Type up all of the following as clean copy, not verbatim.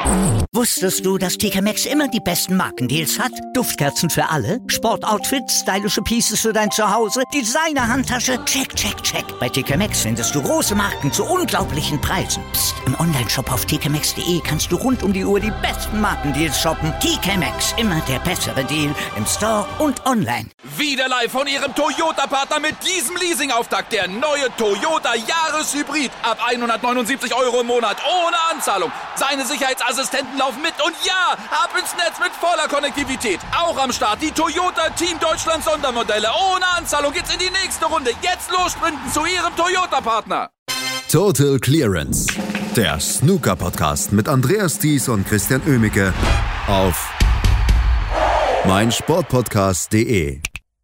Wusstest du, dass TK Maxx immer die besten Markendeals hat? Duftkerzen für alle, Sportoutfits, stylische Pieces für dein Zuhause, Designer-Handtasche, check, check, check. Bei TK Maxx findest du große Marken zu unglaublichen Preisen. Psst. Im Onlineshop auf tkmaxx.de kannst du rund um die Uhr die besten Markendeals shoppen. TK Maxx, immer der bessere Deal im Store und online. Wieder live von Ihrem Toyota-Partner mit diesem Leasing-Auftakt. Der neue Toyota Jahreshybrid. Ab 179 € im Monat. Ohne Anzahlung. Seine Sicherheitsassistenten laufen mit. Und ja, ab ins Netz mit voller Konnektivität. Auch am Start die Toyota Team Deutschland Sondermodelle. Ohne Anzahlung geht's in die nächste Runde. Jetzt los sprinten zu Ihrem Toyota-Partner. Total Clearance. Der Snooker-Podcast mit Andreas Thies und Christian Oemicke auf meinsportpodcast.de.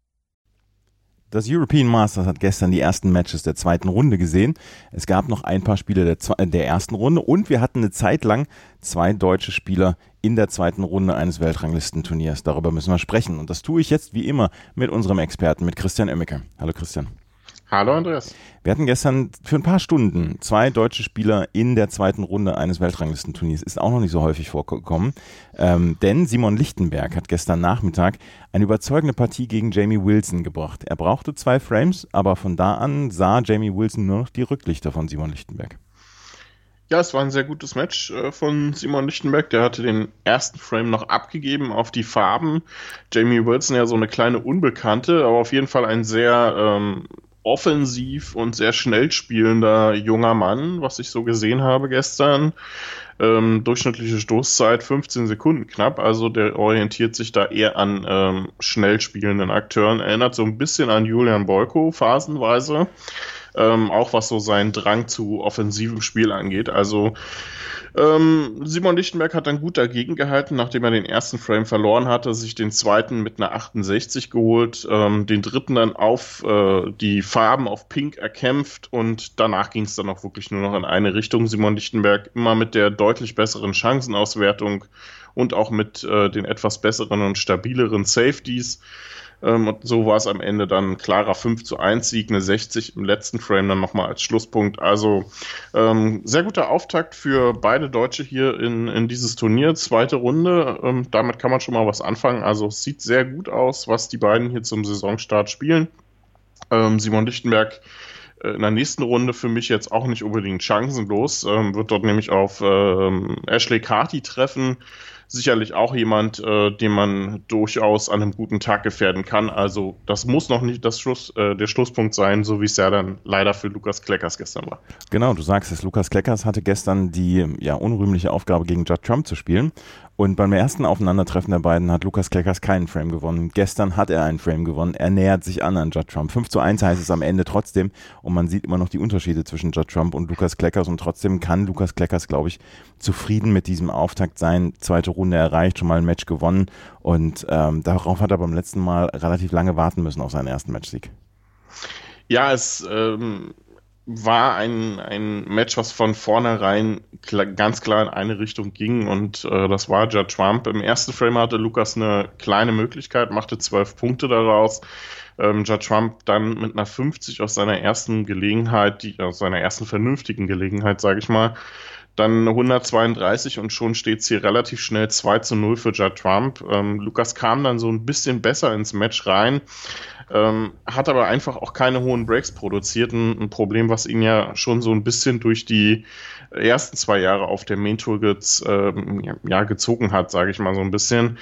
Das European Masters hat gestern die ersten Matches der zweiten Runde gesehen. Es gab noch ein paar Spiele der ersten Runde und wir hatten eine Zeit lang 2 deutsche Spieler in der zweiten Runde eines Weltranglistenturniers. Darüber müssen wir sprechen und das tue ich jetzt wie immer mit unserem Experten, mit Christian Oemicke. Hallo Christian. Hallo Andreas. Wir hatten gestern für ein paar Stunden 2 deutsche Spieler in der zweiten Runde eines Weltranglistenturniers. Ist auch noch nicht so häufig vorgekommen, denn Simon Lichtenberg hat gestern Nachmittag eine überzeugende Partie gegen Jamie Wilson gebracht. Er brauchte 2 Frames, aber von da an sah Jamie Wilson nur noch die Rücklichter von Simon Lichtenberg. Ja, es war ein sehr gutes Match von Simon Lichtenberg. Der hatte den ersten Frame noch abgegeben auf die Farben. Jamie Wilson ja so eine kleine Unbekannte, aber auf jeden Fall ein sehr offensiv und sehr schnell spielender junger Mann, was ich so gesehen habe gestern. Durchschnittliche Stoßzeit 15 Sekunden knapp, also der orientiert sich da eher an schnell spielenden Akteuren. Erinnert so ein bisschen an Julian Boyko phasenweise, auch was so seinen Drang zu offensivem Spiel angeht. Also Simon Lichtenberg hat dann gut dagegen gehalten, nachdem er den ersten Frame verloren hatte, sich den zweiten mit einer 68 geholt, den dritten dann auf die Farben auf Pink erkämpft und danach ging es dann auch wirklich nur noch in eine Richtung. Simon Lichtenberg immer mit der deutlich besseren Chancenauswertung und auch mit den etwas besseren und stabileren Safeties. Und so war es am Ende dann ein klarer 5:1 Sieg, eine 60 im letzten Frame dann nochmal als Schlusspunkt. Also sehr guter Auftakt für beide Deutsche hier in dieses Turnier. Zweite Runde, damit kann man schon mal was anfangen. Also es sieht sehr gut aus, was die beiden hier zum Saisonstart spielen. Simon Lichtenberg in der nächsten Runde für mich jetzt auch nicht unbedingt chancenlos, wird dort nämlich auf Ashley Carty treffen. Sicherlich auch jemand, den man durchaus an einem guten Tag gefährden kann. Also das muss noch nicht der Schlusspunkt sein, so wie es ja dann leider für Lukas Kleckers gestern war. Genau, du sagst es, Lukas Kleckers hatte gestern die unrühmliche Aufgabe gegen Judd Trump zu spielen. Und beim ersten Aufeinandertreffen der beiden hat Lukas Kleckers keinen Frame gewonnen. Gestern hat er einen Frame gewonnen. Er nähert sich an Judd Trump. 5:1 heißt es am Ende trotzdem. Und man sieht immer noch die Unterschiede zwischen Judd Trump und Lukas Kleckers. Und trotzdem kann Lukas Kleckers, glaube ich, zufrieden mit diesem Auftakt sein. Zweite Runde erreicht, schon mal ein Match gewonnen. Und darauf hat er beim letzten Mal relativ lange warten müssen auf seinen ersten Matchsieg. Ja, es war ein Match, was von vornherein ganz klar in eine Richtung ging und das war Judd Trump. Im ersten Frame hatte Lukas eine kleine Möglichkeit, machte 12 Punkte daraus. Judd Trump dann mit einer 50 aus seiner ersten Gelegenheit, aus seiner ersten vernünftigen Gelegenheit, sage ich mal, dann 132 und schon steht es hier relativ schnell 2:0 für Judd Trump. Lukas kam dann so ein bisschen besser ins Match rein, hat aber einfach auch keine hohen Breaks produziert. Ein Problem, was ihn ja schon so ein bisschen durch die ersten 2 Jahre auf der Main Tour gezogen hat, sage ich mal so ein bisschen.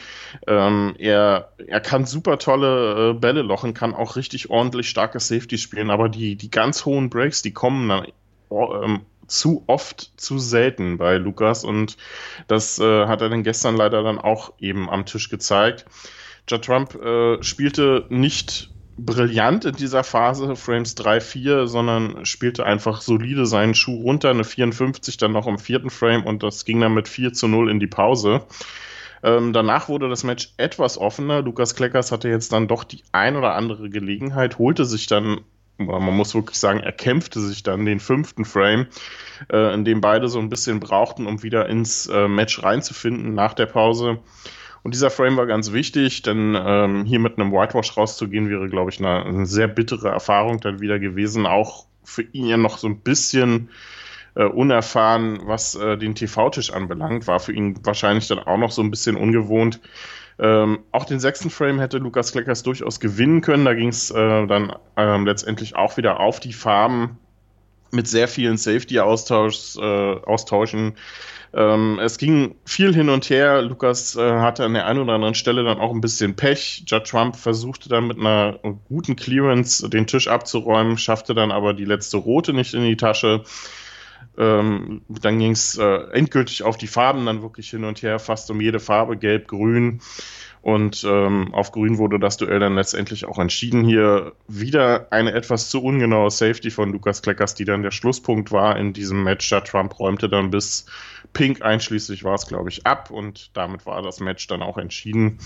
Er kann super tolle Bälle lochen, kann auch richtig ordentlich starke Safety spielen, aber die ganz hohen Breaks, die kommen dann zu oft, zu selten bei Lukas und das hat er dann gestern leider dann auch eben am Tisch gezeigt. Judd Trump spielte nicht brillant in dieser Phase, Frames 3-4, sondern spielte einfach solide seinen Schuh runter, eine 54 dann noch im 4. Frame und das ging dann mit 4:0 in die Pause. Danach wurde das Match etwas offener. Lukas Kleckers hatte jetzt dann doch die ein oder andere Gelegenheit, holte sich dann, man muss wirklich sagen, er kämpfte sich dann den 5. Frame, in dem beide so ein bisschen brauchten, um wieder ins Match reinzufinden nach der Pause. Und dieser Frame war ganz wichtig, denn hier mit einem Whitewash rauszugehen, wäre, glaube ich, eine sehr bittere Erfahrung dann wieder gewesen. Auch für ihn ja noch so ein bisschen unerfahren, was den TV-Tisch anbelangt, war für ihn wahrscheinlich dann auch noch so ein bisschen ungewohnt. Auch den 6. Frame hätte Lukas Kleckers durchaus gewinnen können. Da ging es dann letztendlich auch wieder auf die Farben mit sehr vielen Safety-Austauschen. Es ging viel hin und her. Lukas hatte an der einen oder anderen Stelle dann auch ein bisschen Pech. Judd Trump versuchte dann mit einer guten Clearance den Tisch abzuräumen, schaffte dann aber die letzte rote nicht in die Tasche. Dann ging es endgültig auf die Farben, dann wirklich hin und her, fast um jede Farbe, gelb, grün. Und auf grün wurde das Duell dann letztendlich auch entschieden. Hier wieder eine etwas zu ungenaue Safety von Lukas Kleckers, die dann der Schlusspunkt war in diesem Match. Da Trump räumte dann bis Pink einschließlich war es, glaube ich, ab. Und damit war das Match dann auch entschieden.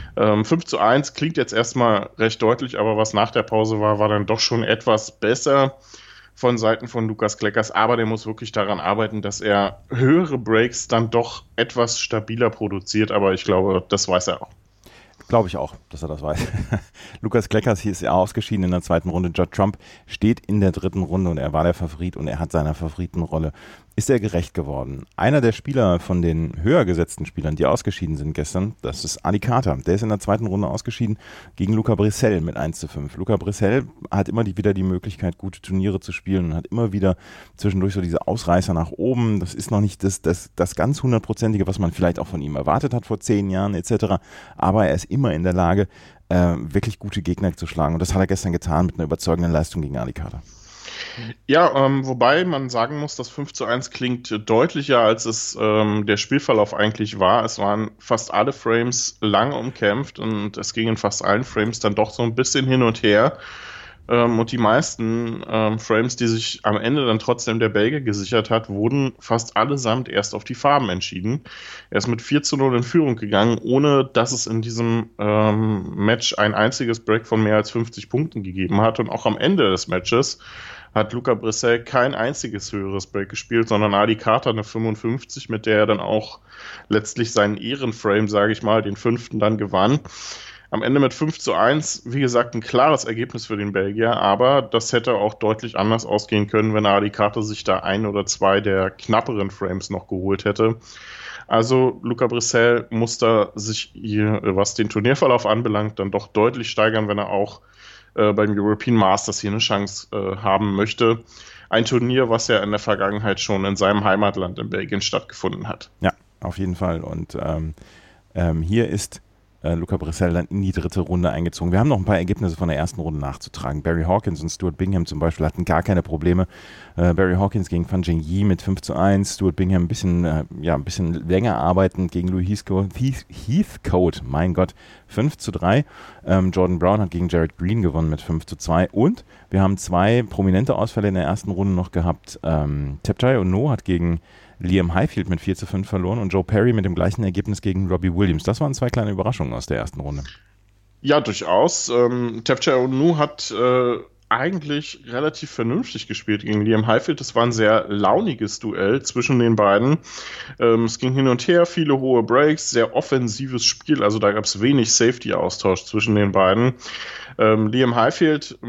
5:1 klingt jetzt erstmal recht deutlich, aber was nach der Pause war dann doch schon etwas besser von Seiten von Lukas Kleckers, aber der muss wirklich daran arbeiten, dass er höhere Breaks dann doch etwas stabiler produziert, aber ich glaube, das weiß er auch. Glaube ich auch, dass er das weiß. Lukas Kleckers hier ist ja ausgeschieden in der 2. Runde. Judd Trump steht in der 3. Runde und er war der Favorit und er hat seiner Favoritenrolle. Ist er gerecht geworden? Einer der Spieler von den höher gesetzten Spielern, die ausgeschieden sind gestern, das ist Adi Carter. Der ist in der 2. Runde ausgeschieden gegen Luca Brissell mit 1:5. Luca Brissell hat immer wieder die Möglichkeit, gute Turniere zu spielen und hat immer wieder zwischendurch so diese Ausreißer nach oben. Das ist noch nicht das ganz 100%ige, was man vielleicht auch von ihm erwartet hat vor 10 Jahren etc. Aber er ist immer in der Lage, wirklich gute Gegner zu schlagen. Und das hat er gestern getan mit einer überzeugenden Leistung gegen Adi Carter. Ja, wobei man sagen muss, das 5:1 klingt deutlicher, als es der Spielverlauf eigentlich war. Es waren fast alle Frames lang umkämpft und es ging in fast allen Frames dann doch so ein bisschen hin und her. Und die meisten Frames, die sich am Ende dann trotzdem der Belgier gesichert hat, wurden fast allesamt erst auf die Farben entschieden. Er ist mit 4:0 in Führung gegangen, ohne dass es in diesem Match ein einziges Break von mehr als 50 Punkten gegeben hat. Und auch am Ende des Matches hat Luca Brissell kein einziges höheres Break gespielt, sondern Adi Carter eine 55, mit der er dann auch letztlich seinen Ehrenframe, sage ich mal, den 5. dann gewann. Am Ende mit 5:1, wie gesagt, ein klares Ergebnis für den Belgier, aber das hätte auch deutlich anders ausgehen können, wenn Adi Carter sich da 1 oder 2 der knapperen Frames noch geholt hätte. Also Luca Brissell muss da sich hier, was den Turnierverlauf anbelangt, dann doch deutlich steigern, wenn er auch beim European Masters hier eine Chance haben möchte. Ein Turnier, was ja in der Vergangenheit schon in seinem Heimatland in Belgien stattgefunden hat. Ja, auf jeden Fall. Und hier ist Luca Brissell dann in die 3. Runde eingezogen. Wir haben noch ein paar Ergebnisse von der 1. Runde nachzutragen. Barry Hawkins und Stuart Bingham zum Beispiel hatten gar keine Probleme. Barry Hawkins gegen Fan Zhengyi mit 5:1, Stuart Bingham ein bisschen länger arbeitend gegen Louis Heathcote, mein Gott, 5:3. Jordan Brown hat gegen Jared Green gewonnen mit 5:2 und wir haben 2 prominente Ausfälle in der 1. Runde noch gehabt. Thepchai Ono hat gegen Liam Highfield mit 4:5 verloren und Joe Perry mit dem gleichen Ergebnis gegen Robbie Williams. Das waren 2 kleine Überraschungen aus der 1. Runde. Ja, durchaus. Thepchai Ono hat eigentlich relativ vernünftig gespielt gegen Liam Highfield. Das war ein sehr launiges Duell zwischen den beiden. Es ging hin und her, viele hohe Breaks, sehr offensives Spiel, also da gab es wenig Safety-Austausch zwischen den beiden. Liam Highfield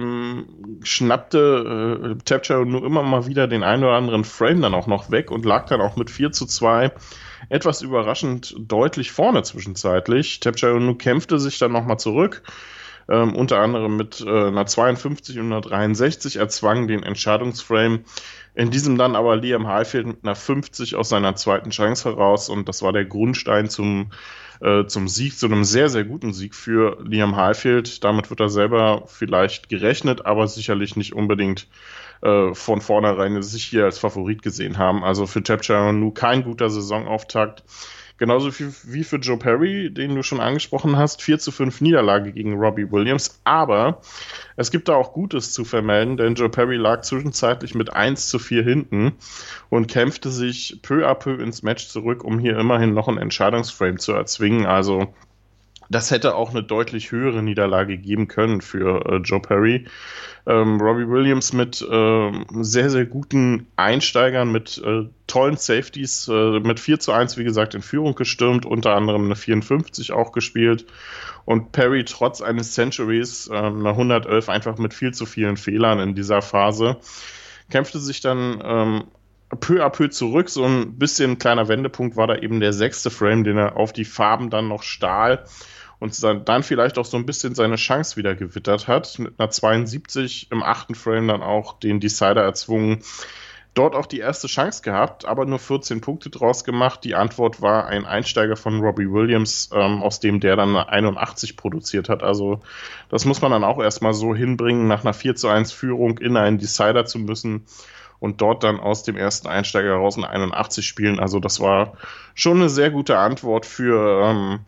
schnappte Thepchai nur immer mal wieder den einen oder anderen Frame dann auch noch weg und lag dann auch mit 4:2 etwas überraschend deutlich vorne zwischenzeitlich. Thepchai kämpfte sich dann nochmal zurück, unter anderem mit einer 52 und einer 63, erzwang den Entscheidungsframe. In diesem dann aber Liam Highfield mit einer 50 aus seiner 2. Chance heraus und das war der Grundstein zum Sieg, zu einem sehr, sehr guten Sieg für Liam Highfield. Damit wird er selber vielleicht gerechnet, aber sicherlich nicht unbedingt von vornherein sich hier als Favorit gesehen haben. Also für Thepchai Ono kein guter Saisonauftakt. Genauso wie für Joe Perry, den du schon angesprochen hast, 4:5 Niederlage gegen Robbie Williams. Aber es gibt da auch Gutes zu vermelden, denn Joe Perry lag zwischenzeitlich mit 1:4 hinten und kämpfte sich peu à peu ins Match zurück, um hier immerhin noch einen Entscheidungsframe zu erzwingen. Also das hätte auch eine deutlich höhere Niederlage geben können für Joe Perry. Robbie Williams mit sehr, sehr guten Einsteigern, mit tollen Safeties, mit 4:1, wie gesagt, in Führung gestürmt, unter anderem eine 54 auch gespielt. Und Perry trotz eines Centuries, eine 111, einfach mit viel zu vielen Fehlern in dieser Phase, kämpfte sich dann peu à peu zurück. So ein bisschen ein kleiner Wendepunkt war da eben der 6. Frame, den er auf die Farben dann noch stahl und dann vielleicht auch so ein bisschen seine Chance wieder gewittert hat. Mit einer 72 im 8. Frame dann auch den Decider erzwungen. Dort auch die erste Chance gehabt, aber nur 14 Punkte draus gemacht. Die Antwort war ein Einsteiger von Robbie Williams, aus dem der dann eine 81 produziert hat. Also das muss man dann auch erstmal so hinbringen, nach einer 4:1 Führung in einen Decider zu müssen und dort dann aus dem ersten Einsteiger heraus eine 81 spielen. Also das war schon eine sehr gute Antwort für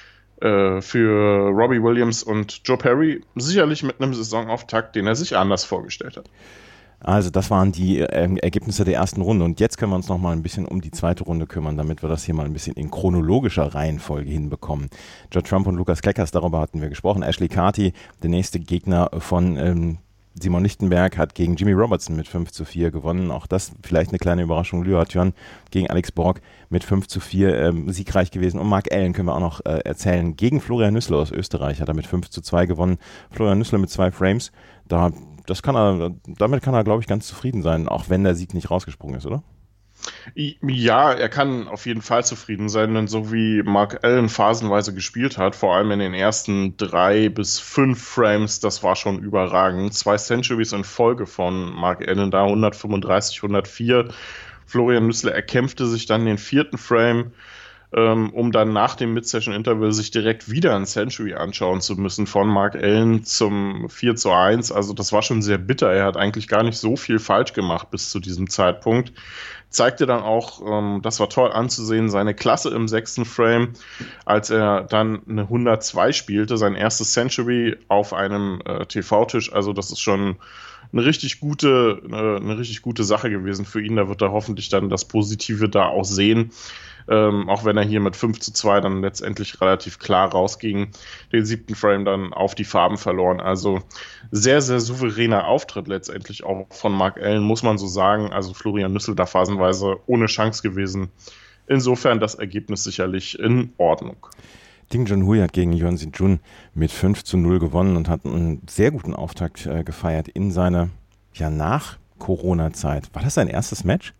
Robbie Williams und Joe Perry. Sicherlich mit einem Saisonauftakt, den er sich anders vorgestellt hat. Also das waren die Ergebnisse der ersten Runde und jetzt können wir uns noch mal ein bisschen um die zweite Runde kümmern, damit wir das hier mal ein bisschen in chronologischer Reihenfolge hinbekommen. Judd Trump und Lukas Kleckers, darüber hatten wir gesprochen. Ashley Carty, der nächste Gegner von Simon Lichtenberg, hat gegen Jimmy Robertson mit 5:4 gewonnen. Auch das vielleicht eine kleine Überraschung. Leo Hatjon gegen Alex Borg mit 5:4 siegreich gewesen. Und Mark Allen können wir auch noch erzählen. Gegen Florian Nüssler aus Österreich hat er mit 5:2 gewonnen. Florian Nüssler mit 2 Frames. Damit kann er, glaube ich, ganz zufrieden sein, auch wenn der Sieg nicht rausgesprungen ist, oder? Ja, er kann auf jeden Fall zufrieden sein, denn so wie Mark Allen phasenweise gespielt hat, vor allem in den ersten 3 bis 5 Frames, das war schon überragend. 2 Centuries in Folge von Mark Allen, da 135, 104. Florian Nüssler erkämpfte sich dann den 4. Frame, um dann nach dem Mid-Session-Interval sich direkt wieder ein Century anschauen zu müssen von Mark Allen zum 4:1. Also das war schon sehr bitter. Er hat eigentlich gar nicht so viel falsch gemacht bis zu diesem Zeitpunkt. Zeigte dann auch, das war toll anzusehen, seine Klasse im 6. Frame, als er dann eine 102 spielte, sein erstes Century auf einem TV-Tisch. Also das ist schon eine richtig gute Sache gewesen für ihn. Da wird er hoffentlich dann das Positive da auch sehen. Auch wenn er hier mit 5:2 dann letztendlich relativ klar rausging, den 7. Frame dann auf die Farben verloren. Also sehr, sehr souveräner Auftritt letztendlich auch von Mark Allen, muss man so sagen. Also Florian Nüssel da phasenweise ohne Chance gewesen. Insofern das Ergebnis sicherlich in Ordnung. Ding Junhui hat gegen Yuan Xijun mit 5:0 gewonnen und hat einen sehr guten Auftakt gefeiert in seine nach-Corona-Zeit. War das sein erstes Match?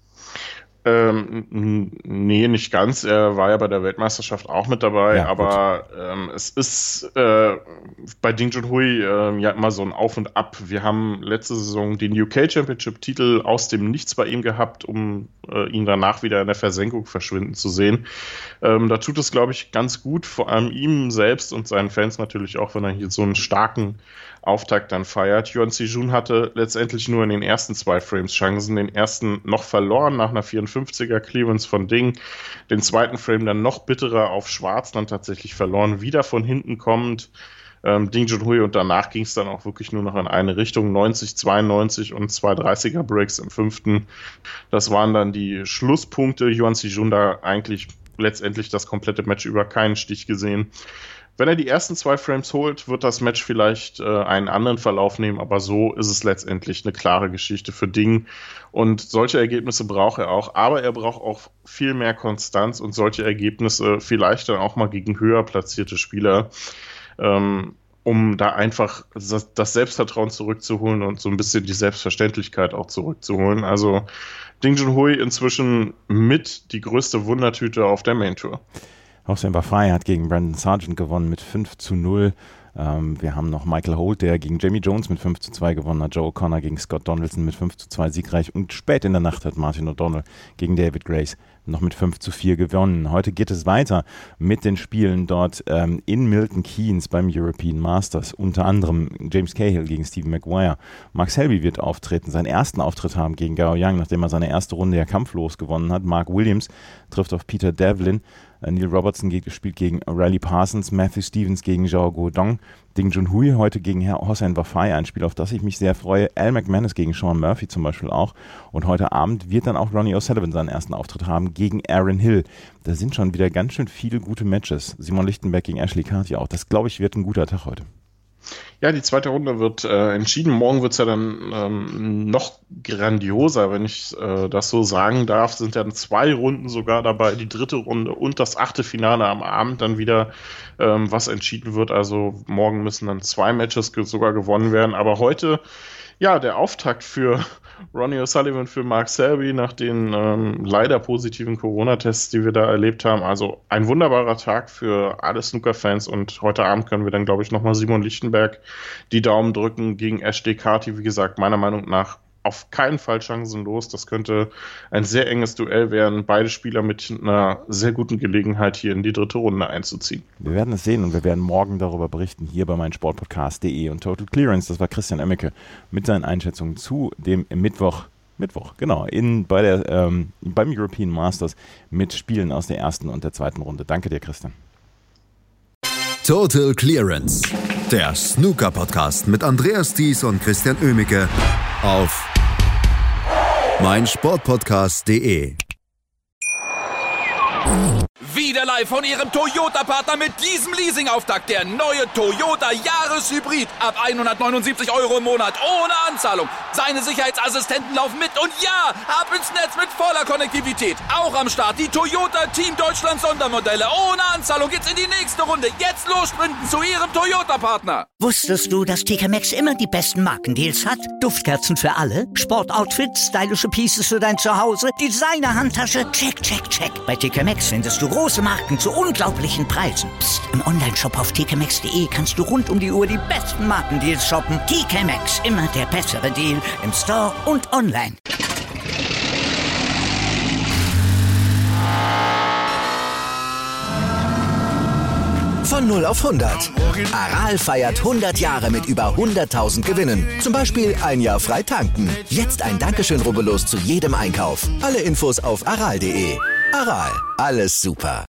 Nee, nicht ganz. Er war ja bei der Weltmeisterschaft auch mit dabei, ja, aber es ist bei Ding Junhui ja immer so ein Auf und Ab. Wir haben letzte Saison den UK Championship-Titel aus dem Nichts bei ihm gehabt, um ihn danach wieder in der Versenkung verschwinden zu sehen. Da tut es, glaube ich, ganz gut, vor allem ihm selbst und seinen Fans natürlich auch, wenn er hier so einen starken Auftakt dann feiert. Yuan Xijun hatte letztendlich nur in den ersten 2 Frames Chancen, den ersten noch verloren nach einer 54er Clearance von Ding, den 2. Frame dann noch bitterer auf Schwarz dann tatsächlich verloren, wieder von hinten kommend Ding Junhui und danach ging es dann auch wirklich nur noch in eine Richtung, 90, 92 und 2 30er Breaks im 5. Das waren dann die Schlusspunkte. Yuan Xijun da eigentlich letztendlich das komplette Match über keinen Stich gesehen. Wenn er die ersten 2 Frames holt, wird das Match vielleicht einen anderen Verlauf nehmen, aber so ist es letztendlich eine klare Geschichte für Ding. Und solche Ergebnisse braucht er auch, aber er braucht auch viel mehr Konstanz und solche Ergebnisse vielleicht dann auch mal gegen höher platzierte Spieler, um da einfach das Selbstvertrauen zurückzuholen und so ein bisschen die Selbstverständlichkeit auch zurückzuholen. Also Ding Junhui inzwischen mit die größte Wundertüte auf der Main Tour. Hossein Wafai hat gegen Brandon Sargent gewonnen mit 5:0. Wir haben noch Michael Holt, der gegen Jamie Jones mit 5:2 gewonnen hat. Joe O'Connor gegen Scott Donaldson mit 5:2 siegreich. Und spät in der Nacht hat Martin O'Donnell gegen David Grace noch mit 5:4 gewonnen. Heute geht es weiter mit den Spielen dort in Milton Keynes beim European Masters. Unter anderem James Cahill gegen Stephen Maguire. Mark Selby wird auftreten, seinen ersten Auftritt haben gegen Gao Yang, nachdem er seine erste Runde ja kampflos gewonnen hat. Mark Williams trifft auf Peter Devlin. Neil Robertson spielt gegen Riley Parsons, Matthew Stevens gegen Zhao Guodong, Ding Junhui heute gegen Hossein Wafai, ein Spiel, auf das ich mich sehr freue, Al McManus gegen Sean Murphy zum Beispiel auch, und heute Abend wird dann auch Ronnie O'Sullivan seinen ersten Auftritt haben gegen Aaron Hill. Da sind schon wieder ganz schön viele gute Matches. Simon Lichtenberg gegen Ashley Carty auch. Das, glaube ich, wird ein guter Tag heute. Ja, die zweite Runde wird entschieden. Morgen wird es ja dann noch grandioser, wenn ich das so sagen darf. Sind dann 2 Runden sogar dabei, die dritte Runde und das 8. Finale am Abend dann wieder, was entschieden wird. Also morgen müssen dann 2 Matches sogar gewonnen werden. Aber heute Ja, der Auftakt für Ronnie O'Sullivan, für Mark Selby nach den leider positiven Corona-Tests, die wir da erlebt haben. Also ein wunderbarer Tag für alle Snooker-Fans und heute Abend können wir dann, glaube ich, nochmal Simon Lichtenberg die Daumen drücken gegen Ashley Carty. Wie gesagt, meiner Meinung nach auf keinen Fall chancenlos. Das könnte ein sehr enges Duell werden. Beide Spieler mit einer sehr guten Gelegenheit, hier in die dritte Runde einzuziehen. Wir werden es sehen und wir werden morgen darüber berichten, hier bei meinsportpodcast.de und Total Clearance. Das war Christian Emmeke mit seinen Einschätzungen zu dem Mittwoch, genau, beim European Masters mit Spielen aus der ersten und der zweiten Runde. Danke dir, Christian. Total Clearance, der Snooker-Podcast mit Andreas Thies und Christian Oemicke auf meinsportpodcast.de. Wieder live von Ihrem Toyota-Partner mit diesem Leasing-Auftakt. Der neue Toyota Jahreshybrid. Ab 179 € im Monat. Ohne Anzahlung. Seine Sicherheitsassistenten laufen mit. Und ja, ab ins Netz mit voller Konnektivität. Auch am Start die Toyota Team Deutschland Sondermodelle. Ohne Anzahlung geht's in die nächste Runde. Jetzt los sprinten zu Ihrem Toyota-Partner. Wusstest du, dass TK Maxx immer die besten Markendeals hat? Duftkerzen für alle, Sportoutfits, stylische Pieces für dein Zuhause, Designer-Handtasche, check, check, check. Bei TK Maxx findest du große Marken zu unglaublichen Preisen. Psst. Im Onlineshop auf tkmaxx.de kannst du rund um die Uhr die besten Markendeals shoppen. TK Maxx, immer der bessere Deal im Store und online. Von 0 auf 100. Aral feiert 100 Jahre mit über 100.000 Gewinnen. Zum Beispiel ein Jahr frei tanken. Jetzt ein Dankeschön, rubbellos zu jedem Einkauf. Alle Infos auf aral.de. Aral, alles super.